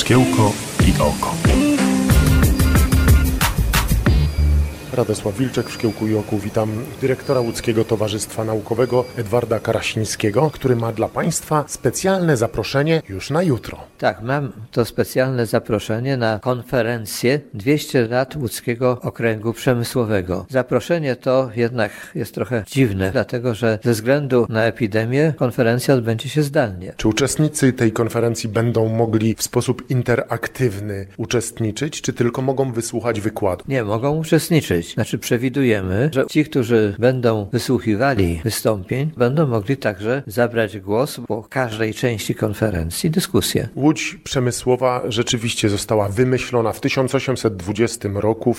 Szkiełko i oko. Radosław Wilczek w Szkiełku i Oku. Witam dyrektora Łódzkiego Towarzystwa Naukowego Edwarda Karasińskiego, który ma dla Państwa specjalne zaproszenie już na jutro. Tak, mam to specjalne zaproszenie na konferencję 200 lat Łódzkiego Okręgu Przemysłowego. Zaproszenie to jednak jest trochę dziwne, dlatego że ze względu na epidemię konferencja odbędzie się zdalnie. Czy uczestnicy tej konferencji będą mogli w sposób interaktywny uczestniczyć, czy tylko mogą wysłuchać wykładu? Nie, mogą uczestniczyć. Znaczy przewidujemy, że ci, którzy będą wysłuchiwali wystąpień, będą mogli także zabrać głos po każdej części konferencji, dyskusję. Łódź przemysłowa rzeczywiście została wymyślona w 1820 roku, w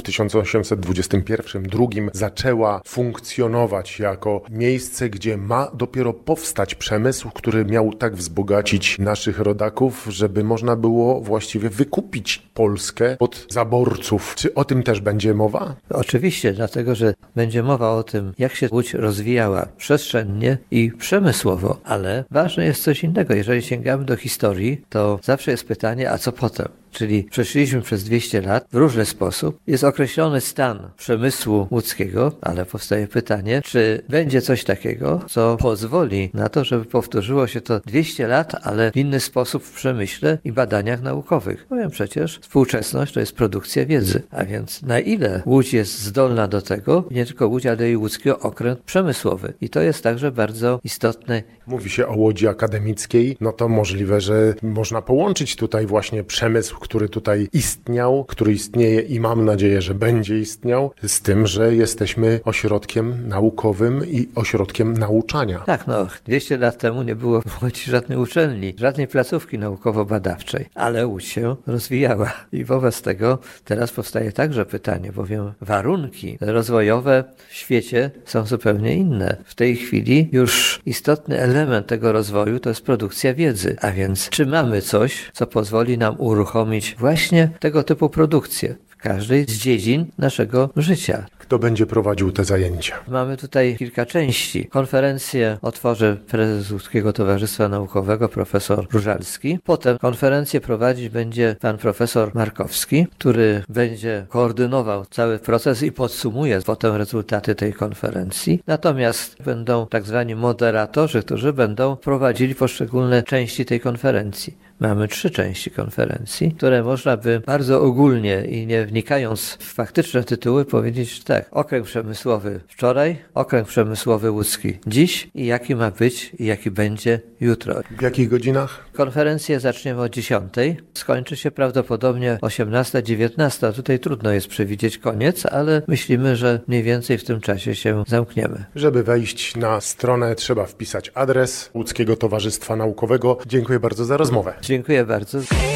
1821-2 zaczęła funkcjonować jako miejsce, gdzie ma dopiero powstać przemysł, który miał tak wzbogacić naszych rodaków, żeby można było właściwie wykupić Polskę od zaborców. Czy o tym też będzie mowa? Oczywiście, dlatego że będzie mowa o tym, jak się Łódź rozwijała przestrzennie i przemysłowo, ale ważne jest coś innego. Jeżeli sięgamy do historii, to zawsze jest pytanie, a co potem? Czyli przeszliśmy przez 200 lat w różny sposób. Jest określony stan przemysłu łódzkiego, ale powstaje pytanie, czy będzie coś takiego, co pozwoli na to, żeby powtórzyło się to 200 lat, ale w inny sposób w przemyśle i badaniach naukowych. Powiem przecież, współczesność to jest produkcja wiedzy. A więc na ile Łódź jest zdolna do tego, nie tylko Łódź, ale i Łódzki Okręg Przemysłowy. I to jest także bardzo istotne. Mówi się o Łodzi Akademickiej, no to możliwe, że można połączyć tutaj właśnie przemysł, który tutaj istniał, który istnieje i mam nadzieję, że będzie istniał, z tym, że jesteśmy ośrodkiem naukowym i ośrodkiem nauczania. Tak, 200 lat temu nie było w Łodzi żadnej uczelni, żadnej placówki naukowo-badawczej, ale Łódź się rozwijała i wobec tego teraz powstaje także pytanie, bowiem warunki rozwojowe w świecie są zupełnie inne. W tej chwili już istotny element tego rozwoju to jest produkcja wiedzy, a więc czy mamy coś, co pozwoli nam uruchomić właśnie tego typu produkcję w każdej z dziedzin naszego życia. Kto będzie prowadził te zajęcia? Mamy tutaj kilka części. Konferencję otworzy prezes Łódzkiego Towarzystwa Naukowego profesor Różalski. Potem konferencję prowadzić będzie pan profesor Markowski, który będzie koordynował cały proces i podsumuje potem rezultaty tej konferencji. Natomiast będą tak zwani moderatorzy, którzy będą prowadzili poszczególne części tej konferencji. Mamy 3 części konferencji, które można by bardzo ogólnie i nie wnikając w faktyczne tytuły powiedzieć tak. Okręg przemysłowy wczoraj, okręg przemysłowy łódzki dziś i jaki ma być i jaki będzie jutro. W jakich godzinach? Konferencję zaczniemy o 10:00, skończy się prawdopodobnie 18:00-19:00. Tutaj trudno jest przewidzieć koniec, ale myślimy, że mniej więcej w tym czasie się zamkniemy. Żeby wejść na stronę, trzeba wpisać adres Łódzkiego Towarzystwa Naukowego. Dziękuję bardzo za rozmowę. Dziękuję bardzo.